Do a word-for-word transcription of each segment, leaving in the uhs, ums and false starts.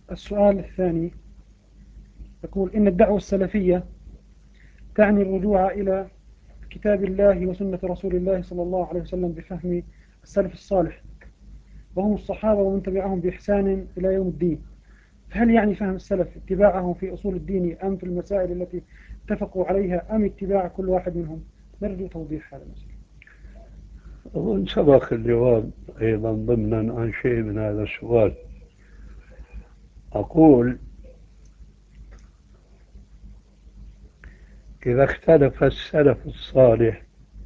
السؤال الثاني يقول إن الدعوة السلفية تعني الرجوع إلى كتاب الله وسنة رسول الله صلى الله عليه وسلم بفهم السلف الصالح وهم الصحابة ومن تبعهم بإحسان إلى يوم الدين. فهل يعني فهم السلف اتباعهم في أصول الدين أم في المسائل التي اتفقوا عليها أم اتباع كل واحد منهم؟ نرجو توضيح هذا المسألة. أظن سبق الجواب أيضا ضمنا عن شيء من هذا السؤال. أقول إذا اختلف السلف الصالح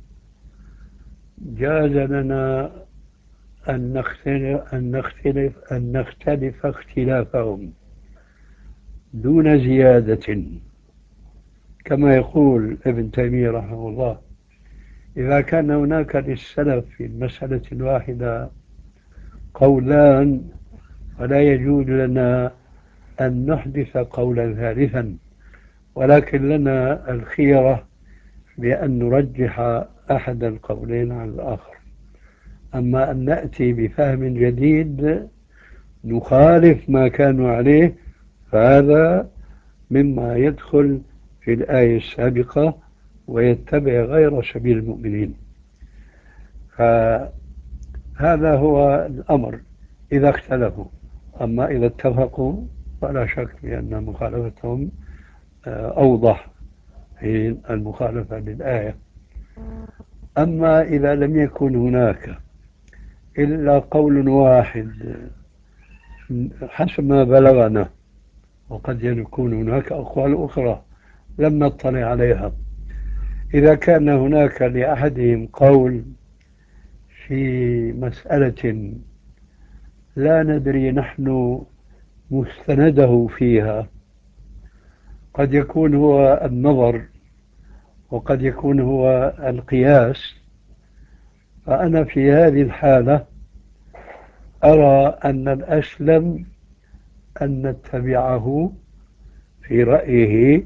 جاز لنا أن نختلف أن نختلف أن نختلف اختلافهم دون زيادة، كما يقول ابن تيمية رحمه الله: إذا كان هناك للسلف في المسألة الواحدة قولان فلا يجوز لنا أن نحدث قولا ثالثا، ولكن لنا الخيرة بأن نرجح أحد القولين على الآخر. أما أن نأتي بفهم جديد نخالف ما كانوا عليه فهذا مما يدخل في الآية السابقة ويتبع غير سبيل المؤمنين. فهذا هو الأمر إذا اختلفوا. أما إذا اتفقوا فلا شك بأن مخالفتهم أوضح في المخالفة للآية. أما إذا لم يكن هناك إلا قول واحد حسب ما بلغنا، وقد يكون هناك أقوال أخرى لم نطلع عليها، إذا كان هناك لأحدهم قول في مسألة لا ندري نحن مستنده فيها، قد يكون هو النظر وقد يكون هو القياس، فأنا في هذه الحالة أرى أن الأسلم أن نتبعه في رأيه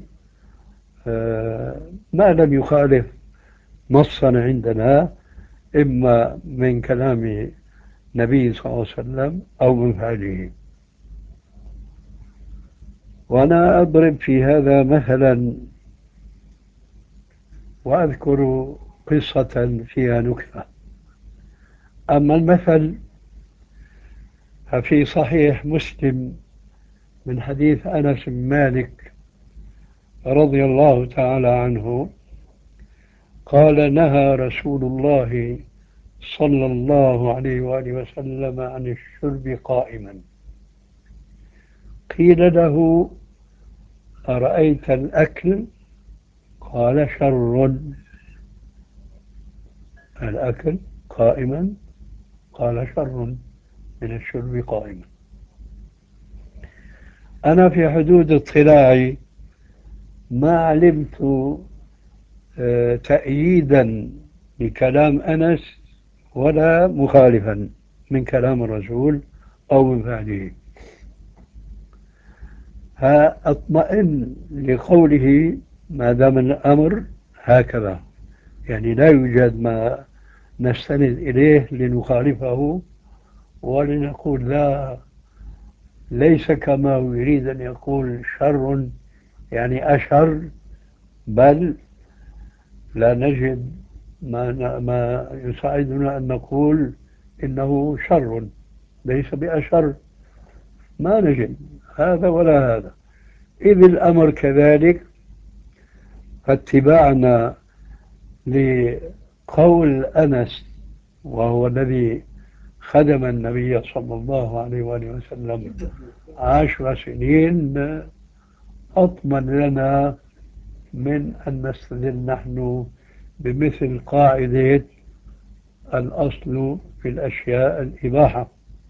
ما لم يخالف نصا عندنا، إما من كلام النبي صلى الله عليه وسلم أو من فعله. وأنا أضرب في هذا مثلا وأذكر قصة فيها نكتة. أما المثل ففي صحيح مسلم من حديث أنس بن مالك رضي الله تعالى عنه قال: نهى رسول الله صلى الله عليه وآله وسلم عن الشرب قائما. قيل له: أرأيت الأكل؟ قال: شر. الأكل قائما؟ قال: شر من الشرب قائما. أنا في حدود اطلاعي ما علمت آه، تأييدا لكلام أنس ولا مخالفا من كلام الرسول أو من فعله، فأطمئن لقوله ما دام الأمر هكذا، يعني لا يوجد ما نستند إليه لنخالفه ولنقول لا ليس كما يريد أن يقول شر يعني أشر، بل لا نجد ما, ما يساعدنا أن نقول إنه شر ليس بأشر، ما نجد هذا ولا هذا. إذ الأمر كذلك فاتباعنا لقول أنس وهو الذي خدم النبي صلى الله عليه وآله وسلم عشر سنين أطمن لنا من أن نستدل نحن بمثل قاعدة الأصل في الأشياء الإباحة،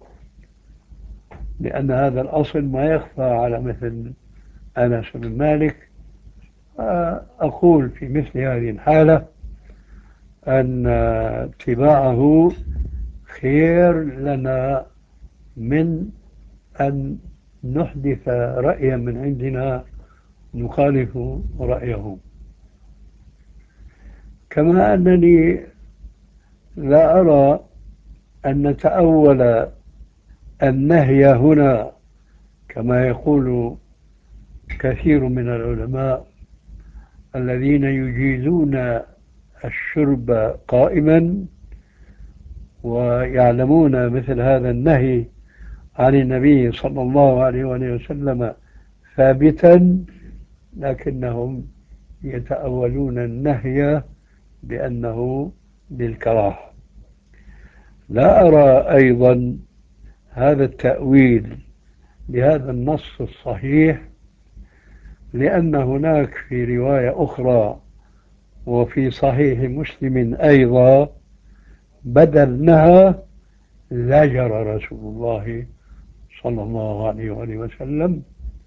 لأن هذا الأصل ما يخفى على مثل أنس بن مالك. أقول في مثل هذه الحالة أن اتباعه خير لنا من أن نحدث رأيا من عندنا نخالف رأيه. كما أنني لا أرى أن نتأول النهي هنا كما يقول كثير من العلماء الذين يجيزون الشرب قائما ويعلمون مثل هذا النهي عن النبي صلى الله عليه وآله وسلم ثابتا، لكنهم يتأولون النهي بأنه للكراهة. لا أرى أيضا هذا التأويل لهذا النص الصحيح، لأن هناك في رواية أخرى وفي صحيح مسلم أيضا بدل نهى زجر رسول الله صلى الله عليه وآله وسلم.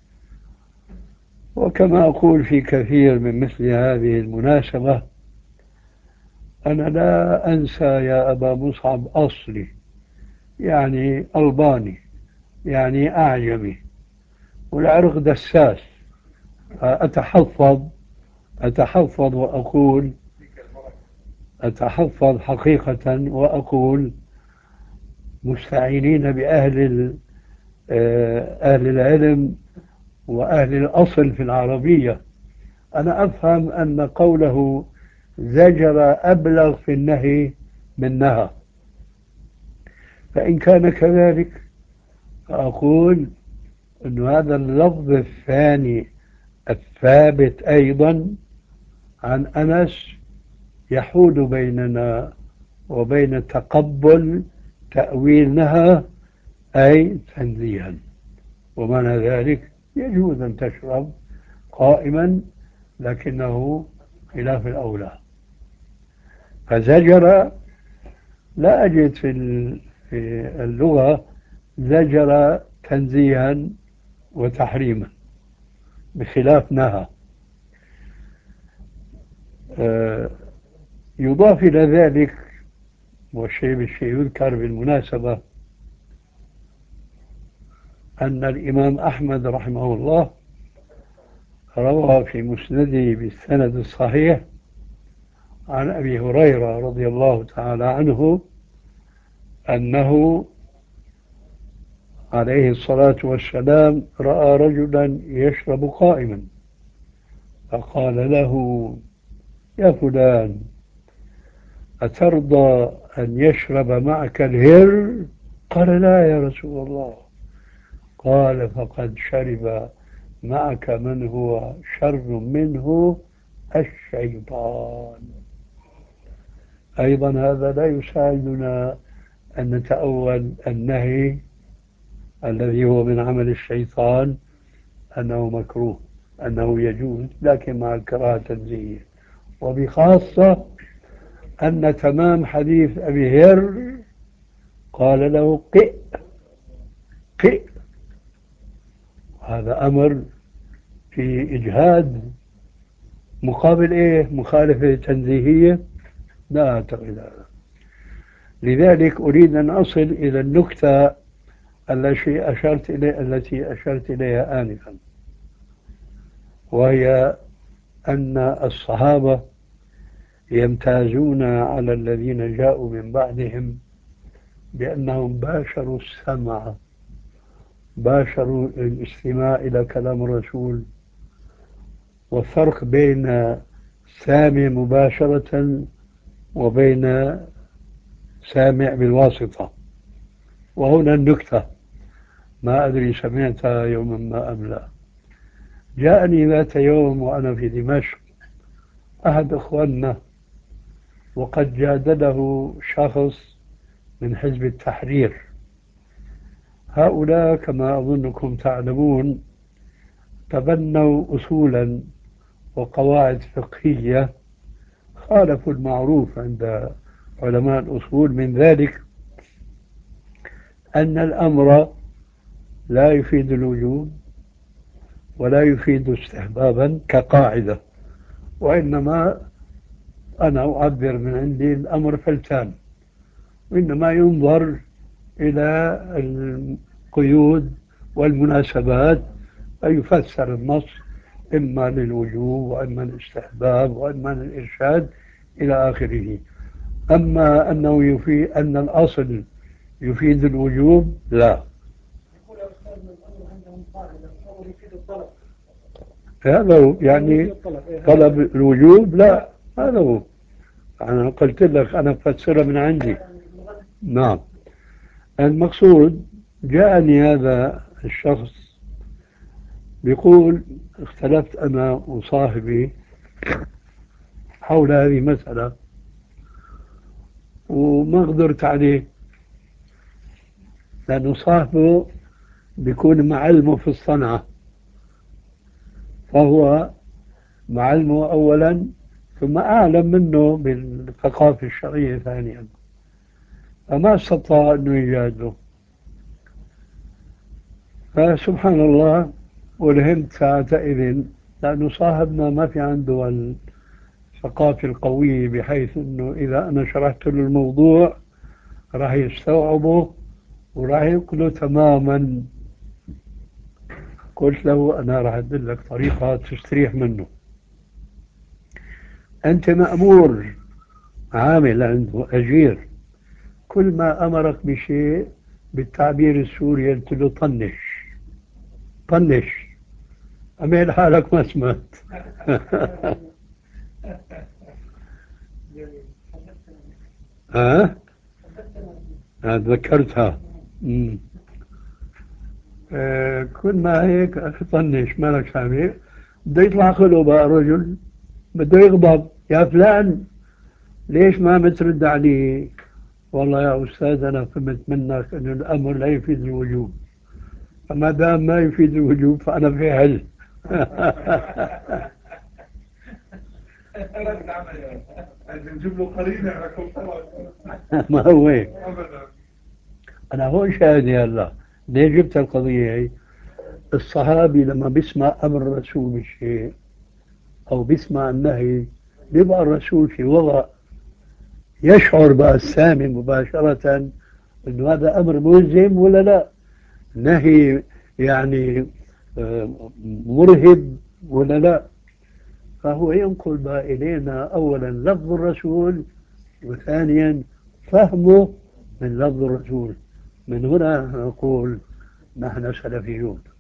وكما أقول في كثير من مثل هذه المناسبة، أنا لا أنسى يا أبا مصعب أصلي، يعني ألباني، يعني أعجمي، والعرق دساس. أتحفظ أتحفظ وأقول أتحفظ حقيقة وأقول مستعينين بأهل أهل العلم وأهل الأصل في العربية. أنا أفهم أن قوله زجر أبلغ في النهي من نهى، فإن كان كذلك فأقول أن هذا اللفظ الثاني الثابت أيضا عن أنس يحول بيننا وبين تقبل تأويل نهى أي تنزيها، ومعنى ذلك يجوز أن تشرب قائما، لكنه خلاف الأولى. فزجر لا أجد في اللغة زجر تنزيها وتحريما بخلاف نهى. يضاف إلى ذلك، والشيء بالشيء يذكر بالمناسبة، أن الإمام أحمد رحمه الله روى في مسنده بالسند الصحيح عن أبي هريرة رضي الله تعالى عنه أنه عليه الصلاة والسلام رأى رجلا يشرب قائما، فقال له: يا فلان، أترضى أن يشرب معك الهر؟ قال: لا يا رسول الله. قال: فقد شرب معك من هو شر منه، الشيطان. أيضا هذا لا يساعدنا أن نتأول النهي الذي هو من عمل الشيطان أنه مكروه، أنه يجوز، لكن مع الكراهة تنزيهية. وبخاصة أن تمام حديث أبي هر قال له: قئ قئ. هذا أمر في إجهاد مقابل إيه؟ مخالفة تنزيهية؟ لا أعتقد هذا. لذلك أريد أن أصل إلى النكتة التي أشرت إليه التي أشرت إليها آنفا، وهي أن الصحابة يمتازون على الذين جاءوا من بعدهم بأنهم باشروا السمع، باشروا الاستماع إلى كلام الرسول. والفرق بين سامع مباشرة وبين سامع بالواسطة. وهنا النكتة، ما أدري سمعتها يوما ما أم لا. جاءني ذات يوم وأنا في دمشق أحد أخواننا، وقد جادله شخص من حزب التحرير. هؤلاء كما أظنكم تعلمون تبنوا أصولا وقواعد فقهية خالفوا المعروف عند علماء الأصول، من ذلك أن الأمر لا يفيد الوجوب ولا يفيد استحبابا كقاعدة، وإنما أنا أعبر من عندي الأمر فلتان، وإنما ينظر إلى القيود والمناسبات فيفسر النص إما للوجوب وإما للاستحباب وإما للإرشاد إلى آخره. أما أنه يفيد أن الأصل يفيد الوجوب، لا. الأمر عندهم قاعدة الأمر يفيد الطلب. هذا هو يعني طلب الوجوب. لا هذا هو. أنا قلت لك أنا أفسرها من عندي. نعم. المقصود جاءني هذا الشخص بيقول اختلفت أنا وصاحبي حول هذه المسألة وما قدرت عليه، لأنه صاحبه بيكون معلمه في الصنعة، فهو معلمه أولا ثم أعلم منه بالثقافة الشرعية ثانيا، فما استطاع أنه يجادله. فسبحان الله ولهمت ساعتئذ، لأنه صاحبنا ما في عنده الثقافة القوية بحيث أنه إذا أنا شرحت له الموضوع راح يستوعبه وراح يقله تماما. قلت له أنا راح أدلك طريقة تستريح منه. أنت مأمور عامل عنده أجير، كل ما أمرك بشيء بالتعبير السوري قلت له طنش طنش، أميل حالك ما سمعت. ها؟ تذكرتها. مم. آه كل ما هيك أخي طنش مالك سامع، بده يطلع خلو بقى رجل، بده يغضب، يا فلان ليش ما بترد علي؟ والله يا أستاذ أنا فهمت منك أن الأمر لا يفيد الوجوب، فما دام ما يفيد الوجوب فأنا في حل. نجيب له قرينة ما هو هيك. أنا هون شاهدي هلا ليه جبت القضية هي. الصحابي لما بيسمع أمر الرسول بشيء أو بيسمع النهي بيبقى الرسول في وضع يشعر بقى السامي مباشرة إنه هذا أمر ملزم ولا لا، نهي يعني مرهب ولا لا. فهو ينقل بقى إلينا أولا لفظ الرسول، وثانيا فهمه من لفظ الرسول. من هنا نقول نحن سلفيون.